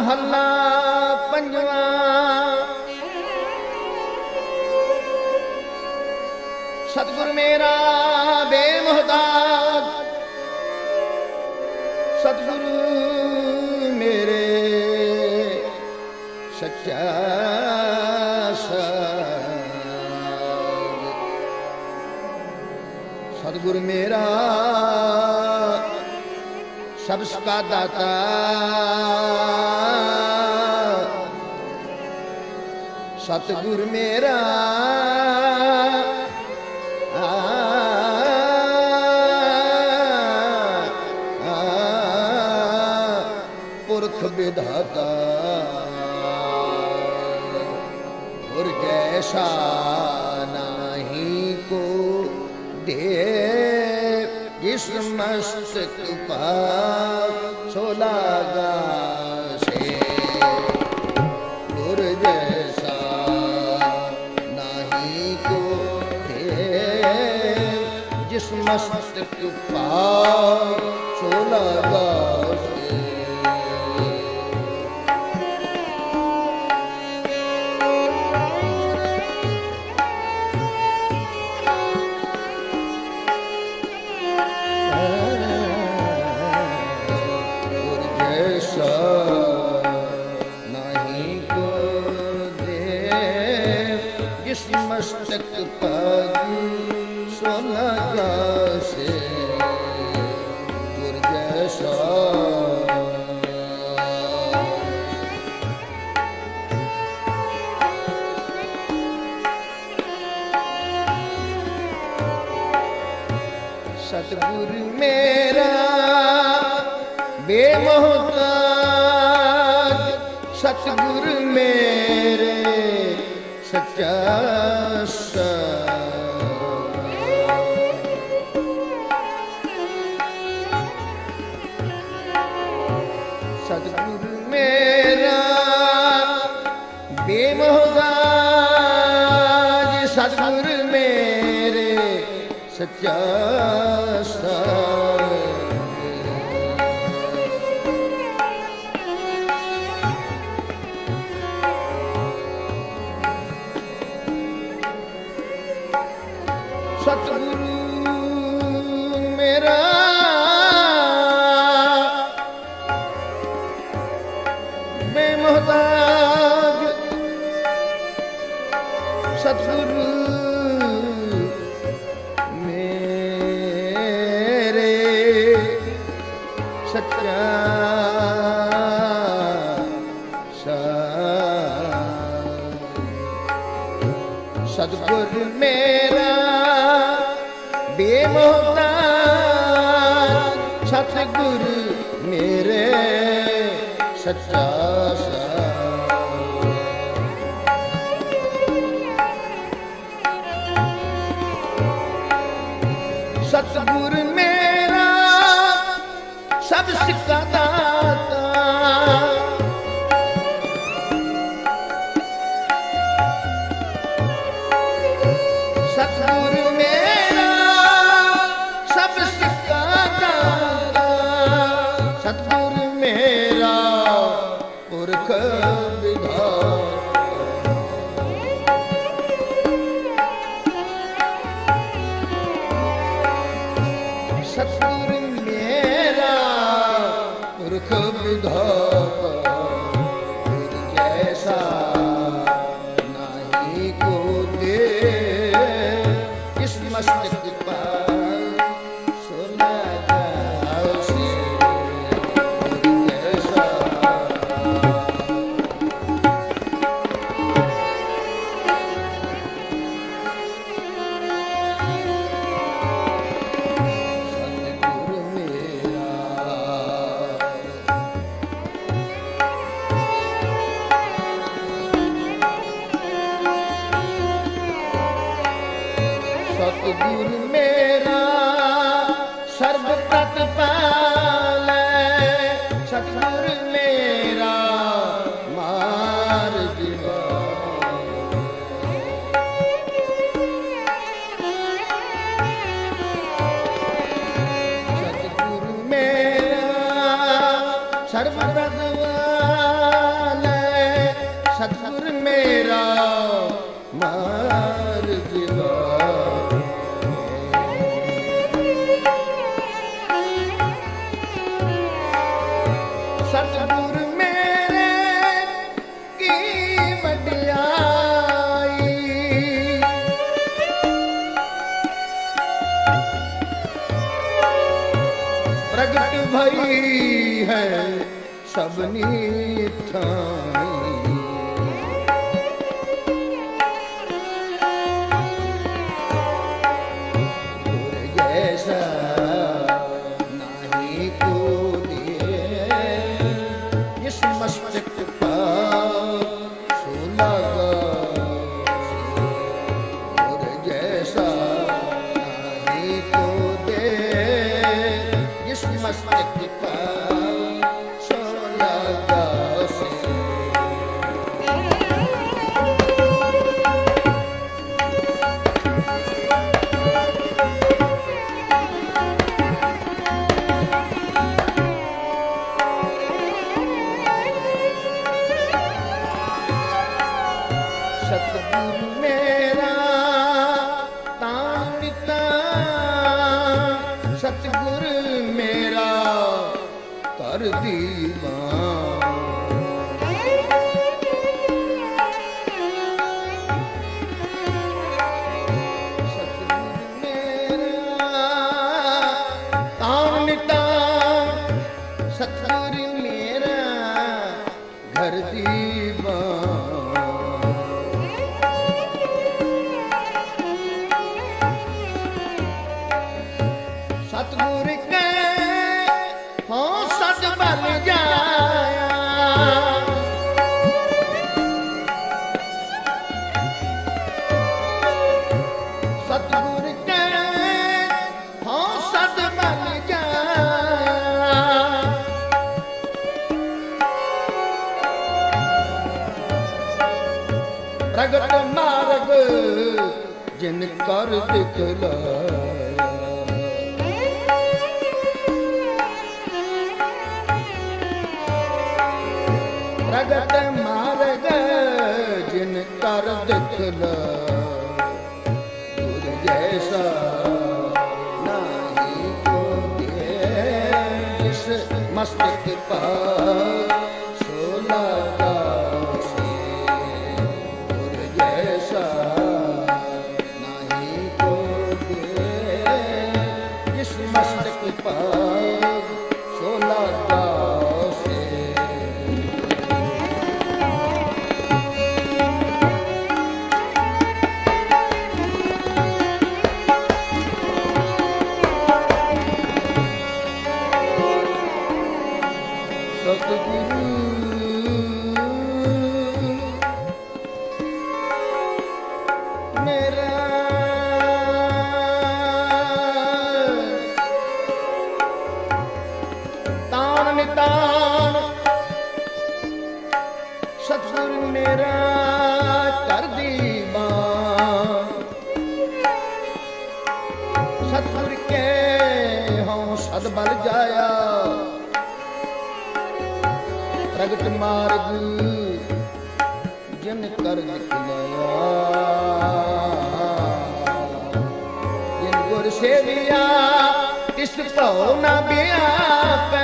ਮਹੱਲਾ ਪੰਜਵਾਂ। ਸਤਿਗੁਰ ਮੇਰਾ ਬੇਮੁਹਤਾਜ, ਸਤਿਗੁਰ ਮੇਰੇ ਸੱਚਾ ਸਾਧ। ਸਤਿਗੁਰ ਮੇਰਾ सबस का दाता, सतगुर मेरा पुरख विधाता। गुर जैसा नाही को दे, जिस मस्तक पाप सो लागा से। गुर जैसा नाही को दे, जिस मस्तक पाप सो लागा से। नहीं को दे, जिस मस्तक पग सो लगा से। गुर जैसा सतगुर मेरा बेमोहताज, सतगुर मेरे सच्चा साध। सतगुर मेरा बेमोहताज, सतगुर मेरे सच्चा साध। सतगुरु मेरा बेमोहताज, सतगुरु मेरे सच्चा साध। सतगुर मेरा बेमोहताज, सतगुर मेरे सच्चा साध। सतगुर मेरा सब सिक्का दाता, सतगुर मेरा सब सिक्का दाता। सतगुर मेरा पुरख विधाता। सतगुर मेरा पुरख विधाता। गुर जैसा नाही को दे, इस मस्तक पर सो लगा से। गुर जैसा ਸਭਨੀ ਥਾਈ। ਗੁਰ ਜੈਸਾ ਨਾਹੀ ਕੋਇ, ਜਿਸ ਮਸਤਕ ਪਾਰ ਸੋ ਲਾਗਾ। ਗੁਰ ਜੈਸਾ ਨਾਹੀ ਕੋਇ, ਜਿਸ ਮਸਤਕ ਸਤਿਗੁਰ ਮੇਰਾ ਤਾਣ ਤਾਣ, ਸਤਿਗੁਰ ਮੇਰਾ ਕਰ ਦੀਵਾਨ। ਸਤਿਗੁਰ ਮੇਰਾ ਤਾਣ ਤਾਣ, ਸਤਿਗੁਰ ਮੇਰਾ ਘਰ ਦੀਵਾਨ। ਸਤਿਗੁਰ ਕੇ ਹੋਂ ਸਦ ਬਲ ਜਾਇਆ, ਸਤਿਗੁਰ ਕੇ ਹੋਂ ਸਦ ਬਲ ਜਾਇਆ। ਪ੍ਰਗਟ ਮਾਰਗ ਜਿਨ ਕਰ ਦਿਖਲਾਇਆ, ਪ੍ਰਗਟ ਮਾਰਗ ਜਿਨ ਕਰ ਦਿਖਲਾਇਆ। ਗੁਰ ਜੈਸਾ ਨਾਹੀ ਕੋਇ, ਜਿਸ ਮਸਤਕ ਪਾਰ ਸੋ ਲਾਗਾ। ਗੁਰ ਜੈਸਾ ਨਾਹੀ ਕੋਇ, ਜਿਸ ਮਸਤਕ ਪਾਰ ਸੋ ਲਾਗਾ। ਸਤਿਗੁਰੂ ਮੇਰਾ ਤਾਣ ਨਿਤਾਣ, ਸਤਿਗੁਰ ਮੇਰਾ ਕਰ ਦੀਵਾਨ। ਸਤਿਗੁਰ ਕੇ ਹੋਂ ਸਦ ਬਲ ਜਾਇਆ, ਪ੍ਰਗਟ ਮਾਰਗ ਜਿਨ ਕਰ ਦਿਖਲਾਇਆ। ਜਿਨ ਗੁਰ ਸੇਵਿਆ ਤਿਸ ਭਉ ਨਾ ਵਿਆਪੈ,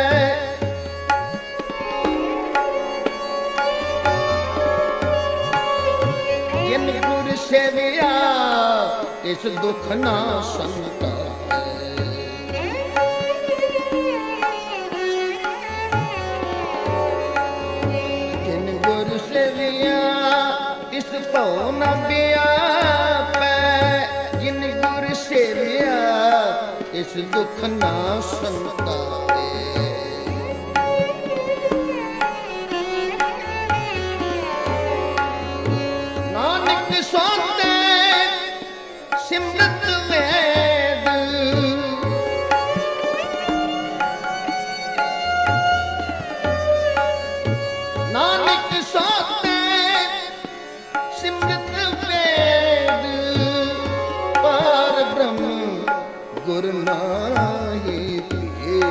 ਜਿਨ ਗੁਰ ਸੇਵਿਆ ਤਿਸ ਦੁਖ ਨਾ ਸੰਤਾਪੈ। ਇਸ ਭਉ ਨ ਵਿਆਪੈ, ਜਿਨ ਗੁਰ ਸੇਵਿਆ ਇਸ ਦੁਖ ਨਾ ਸੰਤਾਪੈ। ਨਾਨਕ ਸੋਤੇ ਸਿਮਰਤ ਵੇਦ, ਨਾਨਕ ਸੋਤੇ ਸਿਮਰਤ ਵੇਦ। ਪਾਰ ਬ੍ਰਹਮ ਗੁਰ ਨਾਹੀ ਭੇਦ।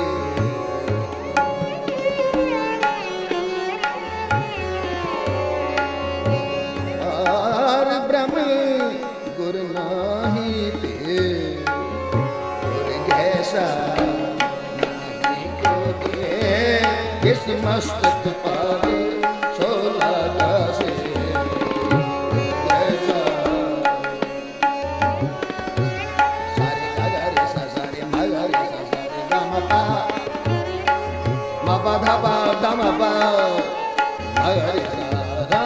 ਪਾਰ ਬ੍ਰਹਮ ਗੁਰ ਨਾਹੀ ਭੇਦ। ਗੁਰ ਜੈਸਾ ਨਾਹੀ ਕੋਇ, ਜਿਸ ਮਸਤਕ ਪਾਵੇ ਸੋ ਲਾਗਾ। ਹਰਿ ਸਾਰਾ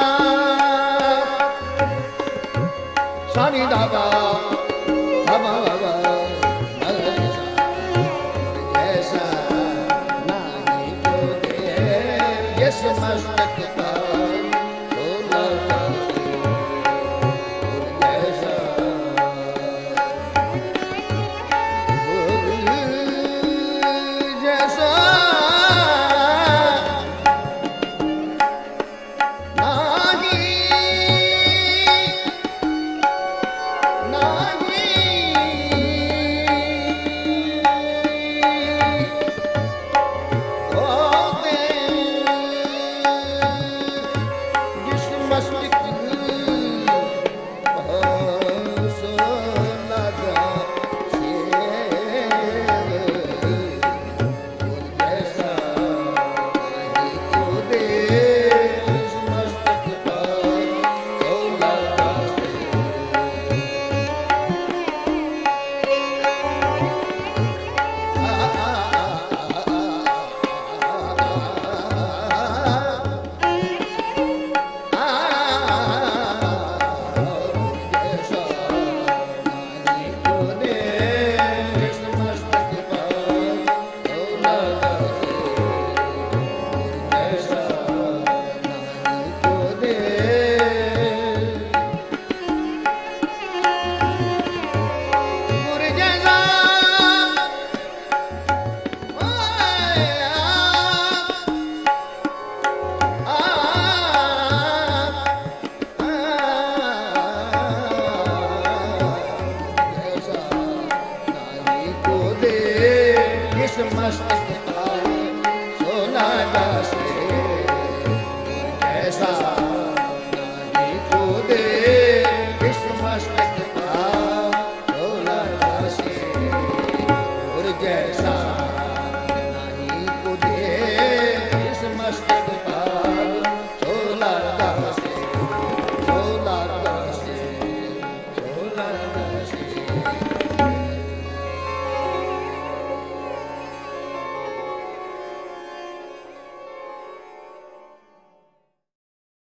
ਸਾਨੀ ਦਾਦਾ ਧਮਾ